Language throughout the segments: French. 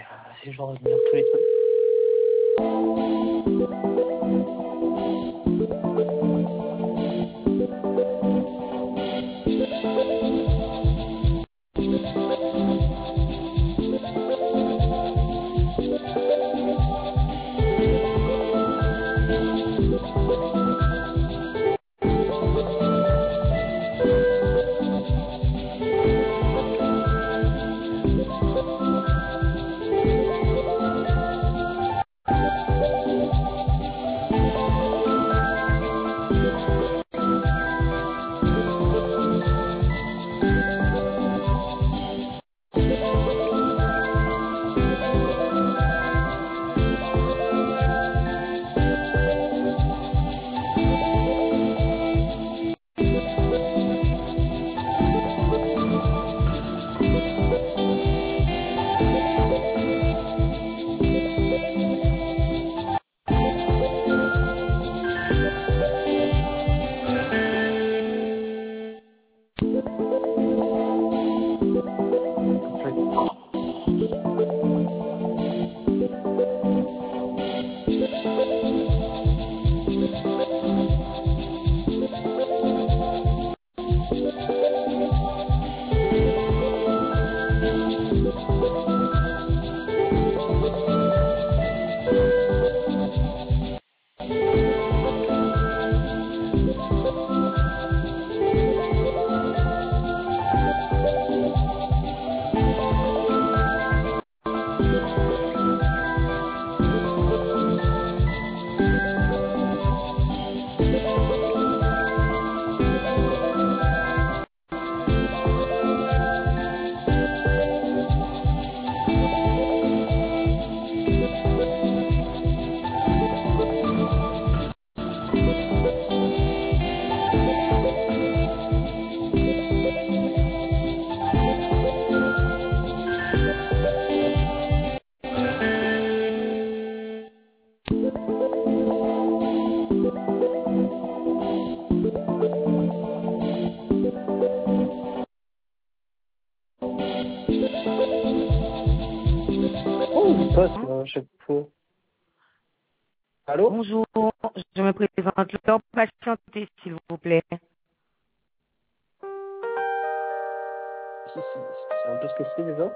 c'est genre de dire tous les trucs. Oh, il passe là, à chaque fois. Allô? Bonjour, je me présente leur patientez, s'il vous plaît. C'est un peu ce que c'est déjà.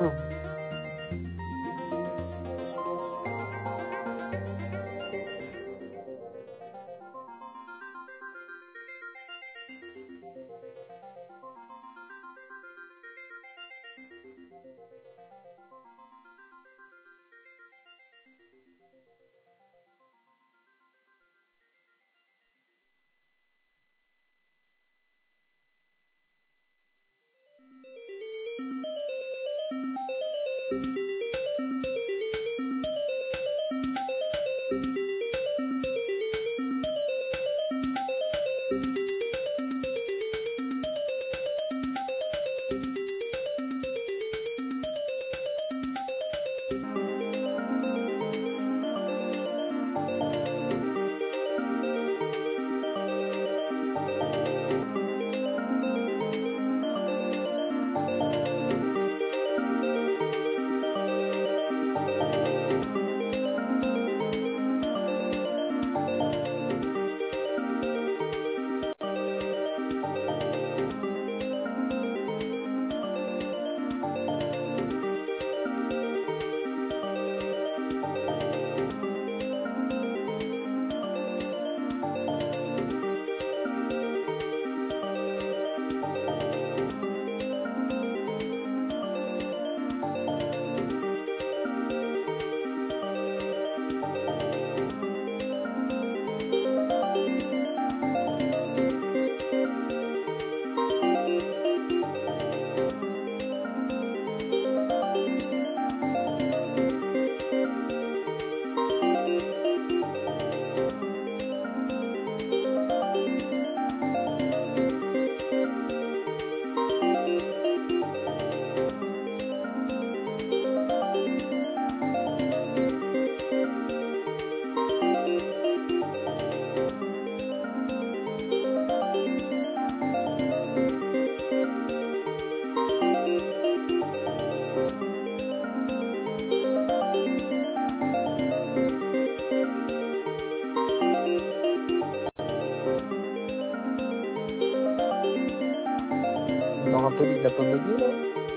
Je me rappelle, il l'a pas bugué, là?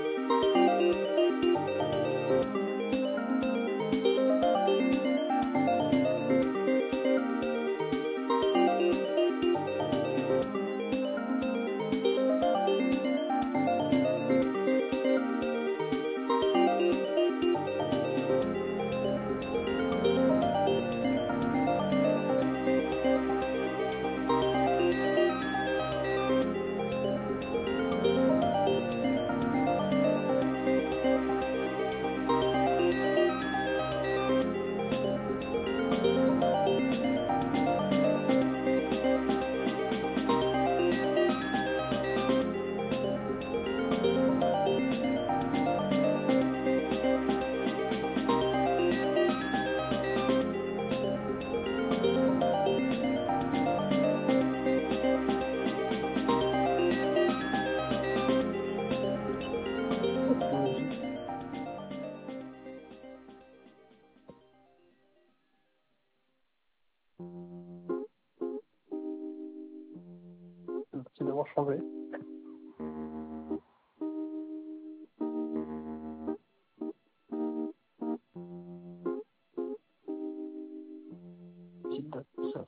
C'est logique. Merci d'avoir changé. Petite date, ça.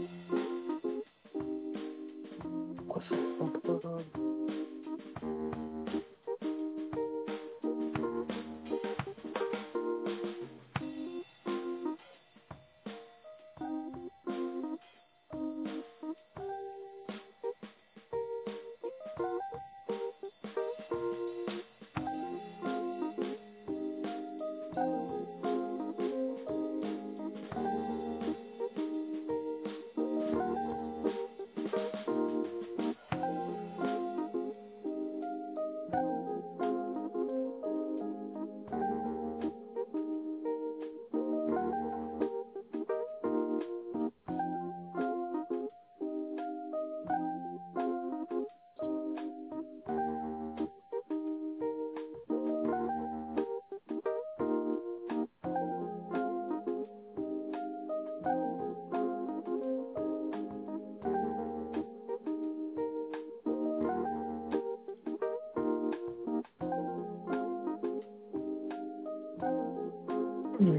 Quoi, c'est un peu... Hmm.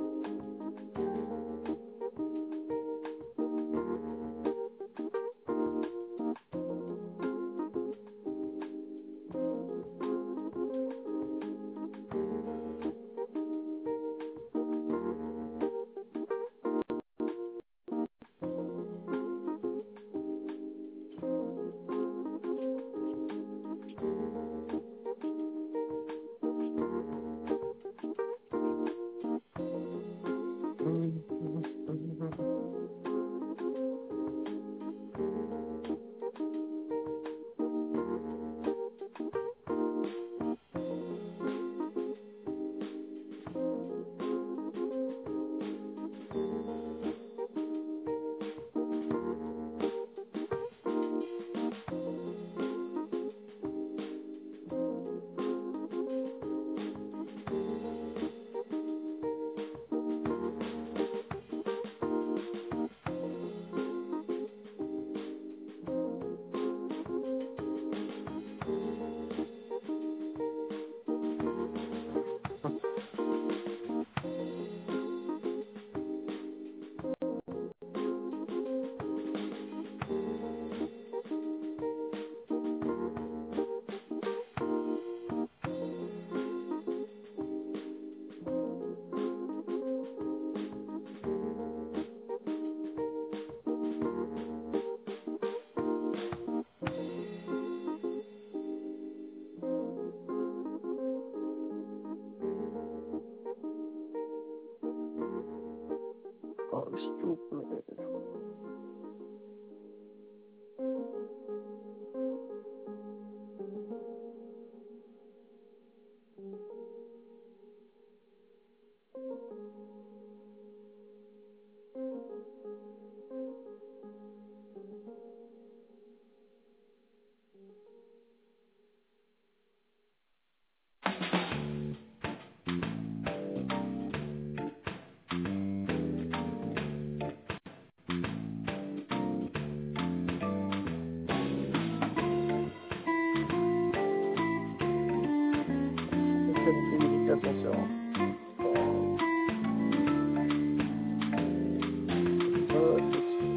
Oh, stupid. C'est une musique d'ascenseur. Oh, c'est sûr.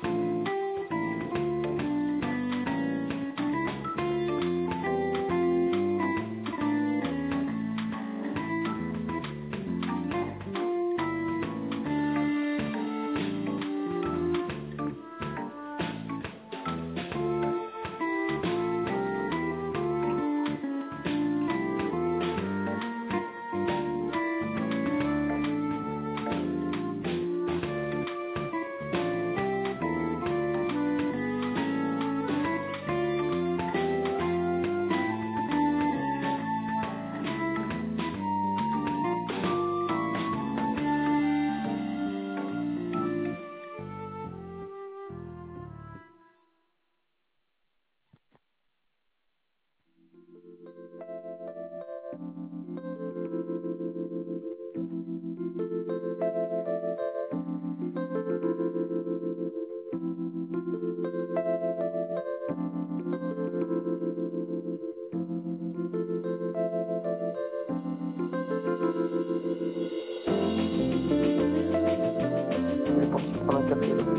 Il est parti prendre un café, là.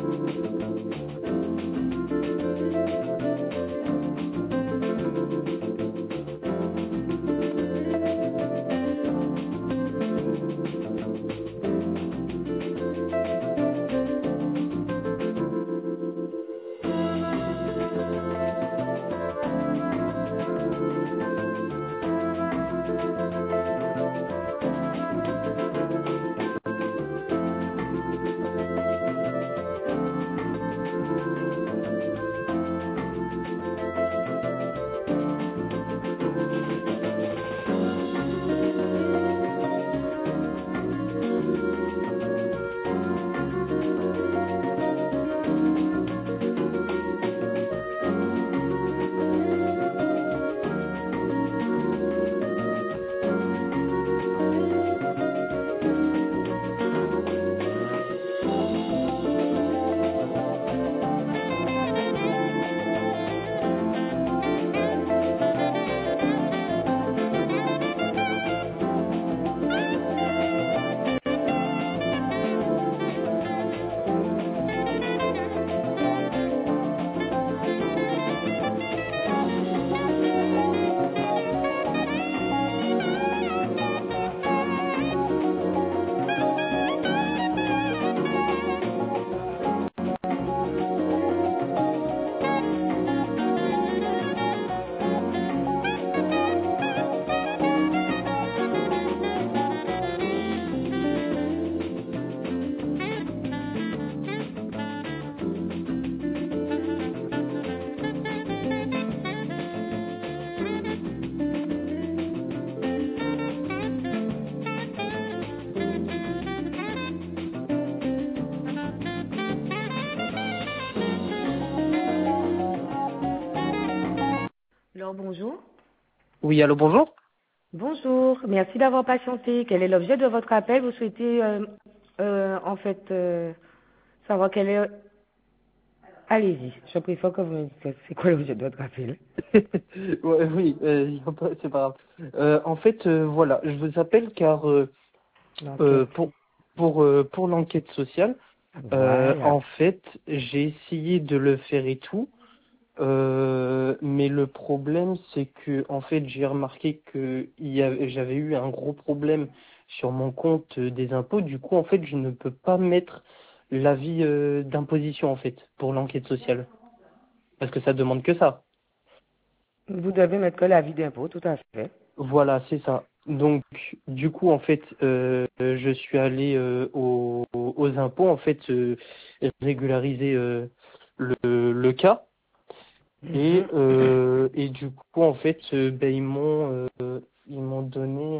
Alors, bonjour. Oui, allô, bonjour. Bonjour, merci d'avoir patienté. Quel est l'objet de votre appel? Vous souhaitez en fait savoir quel est... Allez-y, je préfère que vous me dites c'est quoi l'objet de votre appel. Ouais, oui, c'est pas grave. En fait, voilà, je vous appelle car L'enquête. pour l'enquête sociale, Voilà. en fait, j'ai essayé de le faire et tout, mais le problème c'est que en fait, j'ai remarqué que j'avais eu un gros problème sur mon compte des impôts. Du coup, en fait, je ne peux pas mettre l'avis d'imposition en fait pour l'enquête sociale parce que ça demande que ça. Vous devez mettre que l'avis d'impôt, tout à fait. Voilà, c'est ça. Donc, du coup, en fait, je suis allé aux impôts, en fait, régulariser le cas. Mhm. Et du coup, en fait, ben, ils m'ont donné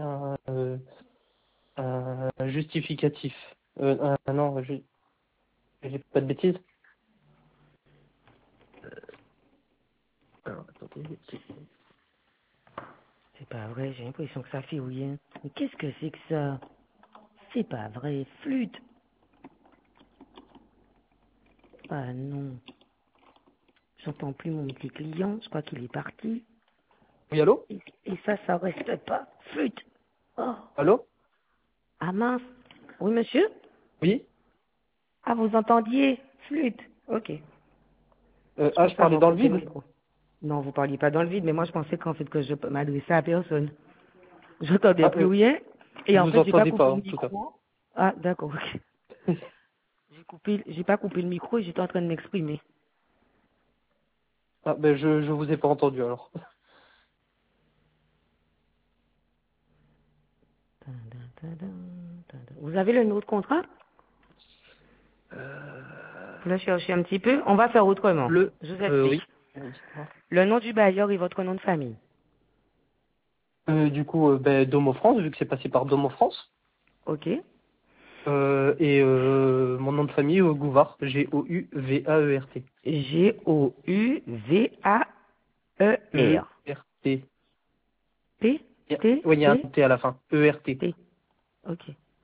un justificatif. Non, j'ai pas de bêtises. Alors, attendez. C'est pas vrai, j'ai l'impression que ça fait rien. Mais qu'est-ce que c'est que ça? C'est pas vrai, flûte. Ah non, j'entends plus mon petit client, je crois qu'il est parti. Oui, allô? Et ça reste pas. Flûte. Oh. Allô? Ah mince. Oui, monsieur? Oui? Ah, vous entendiez? Flûte. Ok. Je Je pensais parlais avoir dans le coupé le vide? micro. Non, vous parliez pas dans le vide, mais moi je pensais qu'en fait que je m'adressais à personne. J'entendais Ah, plus rien. Et en vous fait, j'ai pas entendez pas, coupé le en tout cas. micro. Ah, d'accord, ok. J'ai pas coupé le micro et j'étais en train de m'exprimer. Ah, ben, je vous ai pas entendu, alors. Vous avez le numéro de contrat? Vous le cherchez un petit peu. On va faire autrement. Je vous explique. Oui. Dites-moi. Le nom du bailleur et votre nom de famille. Du coup, ben, Domo France, vu que c'est passé par Domo France. Ok. Et mon nom de famille, Gouvart, Gouvaert. Gouvaer. E-R-T. P? T? Oui, il y a un T? T à la fin. E-R-T. T. Ok.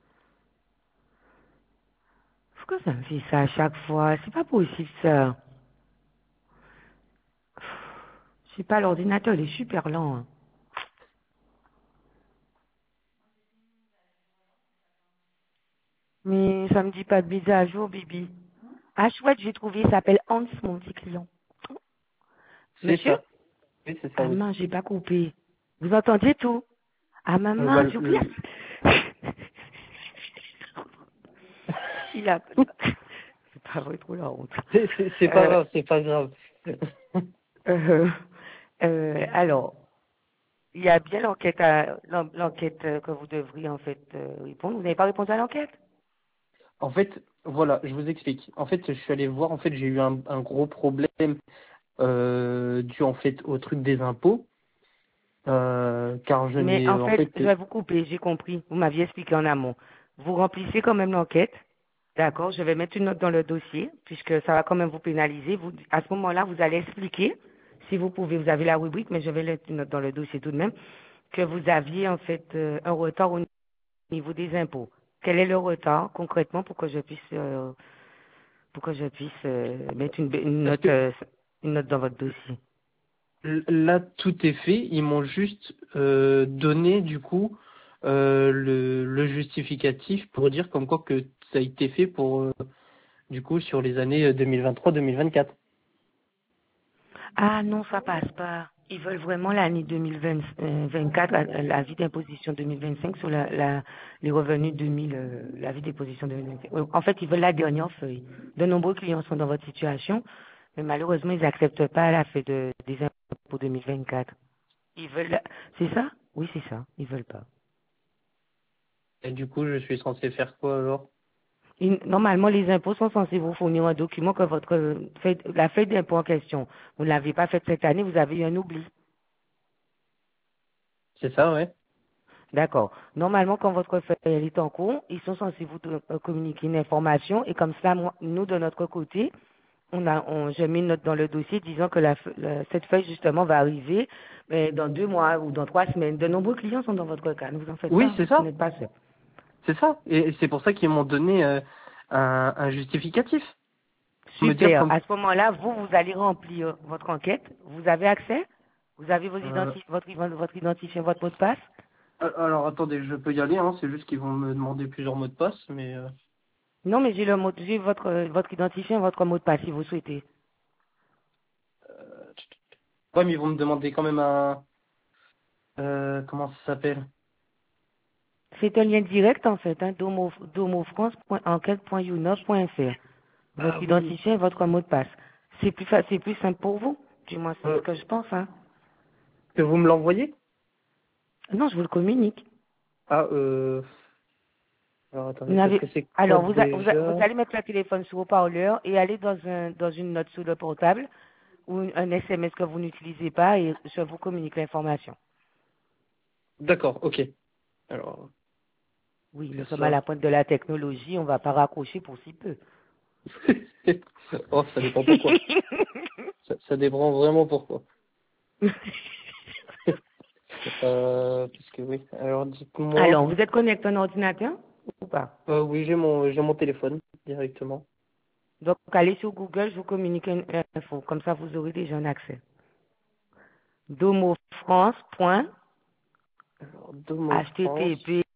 Pourquoi ça me fait ça à chaque fois? C'est pas possible ça. Je sais pas, l'ordinateur il est super lent, hein. Mais ça me dit pas de mise à jour, Bibi. Ah chouette, j'ai trouvé, il s'appelle Hans, mon petit client. C'est Monsieur? ça. Oui, c'est ça, Ah oui. mince, j'ai pas coupé. Vous entendiez tout? Ah Bah, maman, j'ai oublié. Il a... C'est pas vrai, trop la honte. c'est pas Euh, grave, c'est pas grave. euh, alors, il y a bien l'enquête que vous devriez en fait répondre. Vous n'avez pas répondu à l'enquête? En fait, voilà, je vous explique. En fait, je suis allé voir, en fait, j'ai eu un gros problème dû en fait au truc des impôts, car je Mais n'ai en en fait, fait je vais vous couper, j'ai compris. Vous m'aviez expliqué en amont. Vous remplissez quand même l'enquête. D'accord, je vais mettre une note dans le dossier, puisque ça va quand même vous pénaliser. Vous, à ce moment-là, vous allez expliquer, si vous pouvez, vous avez la rubrique, mais je vais mettre une note dans le dossier tout de même, que vous aviez en fait un retard au niveau des impôts. Quel est le retard concrètement pour que je puisse mettre parce que une note dans votre dossier. là tout est fait. Ils m'ont juste donné du coup le justificatif pour dire comme quoi que ça a été fait pour du coup sur les années 2023-2024. Ah non, ça passe pas. Ils veulent vraiment l'année 2024, l'avis d'imposition 2025 sur les revenus 2000, l'avis d'imposition 2025. En fait, ils veulent la dernière feuille. De nombreux clients sont dans votre situation, mais malheureusement, ils n'acceptent pas la feuille des impôts pour 2024. Ils veulent, c'est ça? Oui, c'est ça. Ils veulent pas. Et du coup, je suis censé faire quoi alors? Normalement, les impôts sont censés vous fournir un document que la feuille d'impôt en question, vous ne l'avez pas faite cette année, vous avez eu un oubli. C'est ça, ouais. D'accord. Normalement, quand votre feuille elle est en cours, ils sont censés vous communiquer une information et comme ça, nous, de notre côté, j'ai mis une note dans le dossier disant que cette feuille justement va arriver dans 2 mois ou dans 3 semaines. De nombreux clients sont dans votre cas. Ne vous en faites Oui, pas. c'est Vous ça. n'êtes pas seul. C'est ça. Et c'est pour ça qu'ils m'ont donné un justificatif. Me dire Super. comme... À ce moment-là, vous allez remplir votre enquête. Vous avez accès. Vous avez Euh, votre identifiant, votre mot de passe. alors attendez, je peux y aller, hein, c'est juste qu'ils vont me demander plusieurs mots de passe, mais... Non, mais j'ai votre identifiant, votre mot de passe si vous souhaitez. Ouais, mais ils vont me demander quand même un... comment ça s'appelle? C'est un lien direct en fait, hein, domofrance.enquête.unov.fr. Ah Votre oui. identifiant et votre mot de passe. C'est plus simple pour vous. Du moins, c'est ce que je pense, hein. Que vous me l'envoyez? Non, je vous le communique. Ah, alors Vous attendez, parce n'avez- que c'est quoi Alors, vous déjà? allez mettre le téléphone sur haut-parleur et aller dans une note sur le portable ou un SMS que vous n'utilisez pas et je vous communique l'information. D'accord, ok. Alors, Oui, nous c'est sommes à ça. la pointe de la technologie, on ne va pas raccrocher pour si peu. Oh, ça dépend pourquoi. Ça dépend vraiment pourquoi. Parce que oui. Alors dites-moi. Alors, vous êtes connecté à un ordinateur ou pas? Oui, j'ai mon téléphone directement. Donc, allez sur Google, je vous communique une info. Comme ça, vous aurez déjà un accès. domofrance.http Alors, Domo France,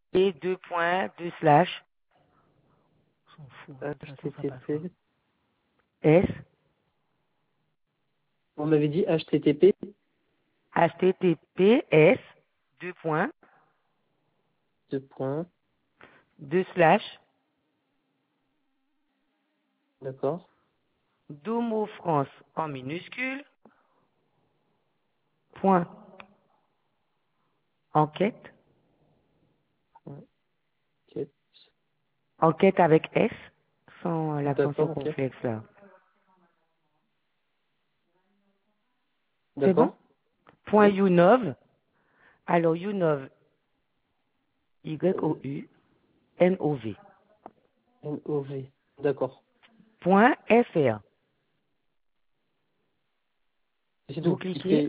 2.2/. On s'en fout, de toute façon, ça passera. HTTP. S, On m'avait dit HTTP. https, 2.2/, Deux points. D'accord. domofrance en minuscule, point, enquête, Ok. enquête avec S, sans l'accent D'accord, ok. circonflexe là. C'est bon? D'accord. Point Oui. Unov, alors Unov, Euh, YOUNOV, NOV. D'accord. point FR. C'est Vous tout. cliquez,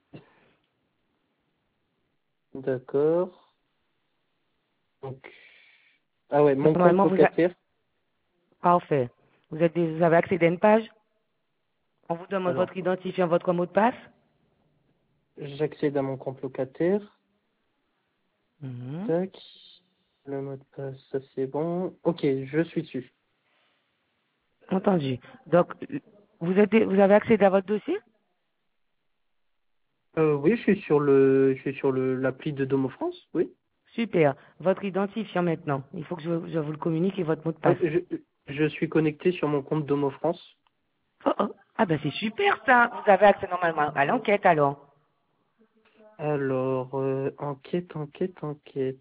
D'accord. Donc, ah ouais, mon compte normalement locataire. parfait. Vous avez accédé à une page, on vous demande Alors, votre identifiant, votre mot de passe. j'accède à mon compte locataire. Mhm. Tac. Le mot de passe, ça c'est bon. Ok, je suis dessus. Entendu. Donc, vous avez accédé à votre dossier? Oui, je suis sur l'appli de Domo France, oui. Super. Votre identifiant maintenant. Il faut que je vous le communique et votre mot de Ah, passe. je suis connecté sur mon compte Domo France. Oh, oh. Ah ben c'est super ça. Vous avez accès normalement à l'enquête alors. Alors, enquête.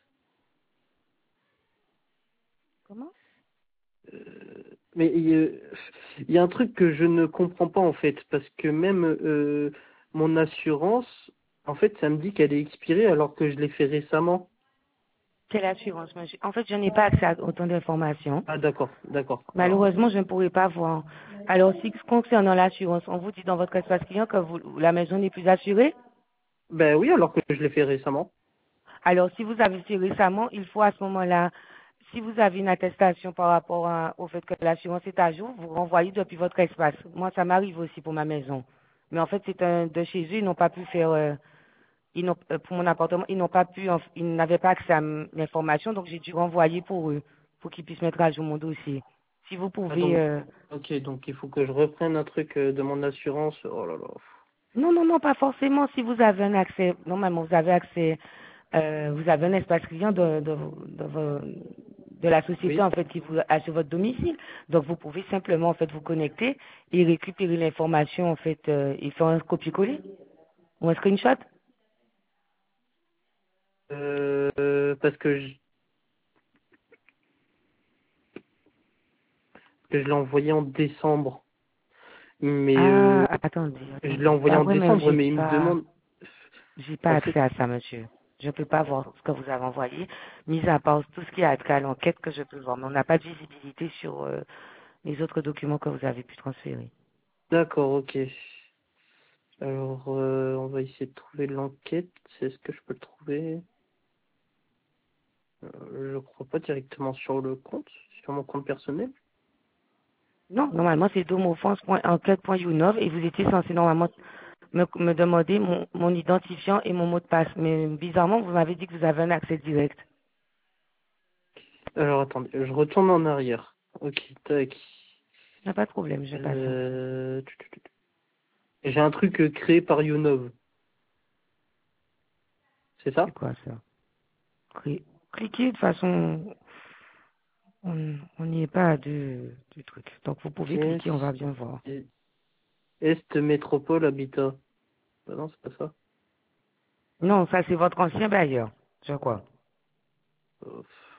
Comment? Mais il y a un truc que je ne comprends pas en fait, parce que même mon assurance, en fait, ça me dit qu'elle est expirée alors que je l'ai fait récemment. Quelle assurance, monsieur? En fait, je n'ai pas accès à autant d'informations. Ah d'accord. Alors, Malheureusement, je ne pourrai pas voir. Alors, si concernant l'assurance, on vous dit dans votre espace client que la maison n'est plus assurée. ben oui, alors que je l'ai fait récemment. Alors, si vous avez fait récemment, il faut à ce moment-là, si vous avez une attestation par rapport au fait que l'assurance est à jour, vous renvoyez depuis votre espace. Moi, ça m'arrive aussi pour ma maison. Mais en fait, c'est un de chez eux, ils n'ont pas pu faire, pour mon appartement, ils n'ont pas pu, ils n'avaient pas accès à l'information, donc j'ai dû renvoyer pour eux, pour qu'ils puissent mettre à jour mon dossier. Si vous Ah, pouvez, donc, ok, donc il faut que je reprenne un truc de mon assurance. Oh là là. non, non, non, pas forcément. Si vous avez un accès, normalement, vous avez accès, vous avez un espace client de la société, Oui. en fait, qui vous a sur votre domicile. Donc, vous pouvez simplement, en fait, vous connecter et récupérer l'information, en fait, et faire un copier-coller ou un screenshot. Parce que je l'ai envoyé en décembre. Mais Ah, attendez, je l'ai attendez. envoyé Bah, en vraiment, décembre, mais il me demande. j'ai pas En fait, accès à ça, monsieur. Je ne peux pas voir ce que vous avez envoyé, mis à part tout ce qui a trait à l'enquête que je peux voir. Mais on n'a pas de visibilité les autres documents que vous avez pu transférer. D'accord, ok. Alors, on va essayer de trouver l'enquête. Est-ce que je peux le trouver? Je crois pas directement sur le compte, sur mon compte personnel. Non, normalement, c'est domofrance.enquête.younov et vous étiez censé normalement me demander mon identifiant et mon mot de passe. Mais bizarrement, vous m'avez dit que vous avez un accès direct. Alors, attendez, je retourne en arrière. Ok, tac. Il n'y a pas de problème, je patiente. J'ai un truc créé par Younov. C'est C'est ça? quoi ça? Cliquez de façon... On n'y est pas à du truc. Donc, vous pouvez Yes. cliquer, on va bien voir. Est Métropole Habitat. Bah non, c'est pas ça. Non, ça, c'est votre ancien bailleur. Je crois. Euh,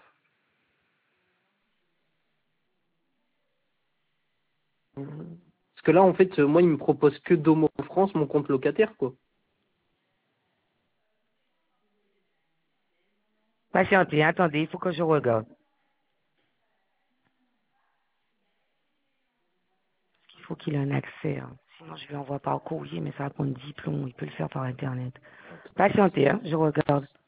Parce que là, en fait, moi, il me propose que Domo France, mon compte locataire, quoi. Patientez, attendez, il faut que je regarde. Il faut qu'il ait un accès. Hein. Sinon, je lui envoie par courrier, mais ça va prendre 10 plombs. Il peut le faire par Internet. Patientez, hein, je regarde.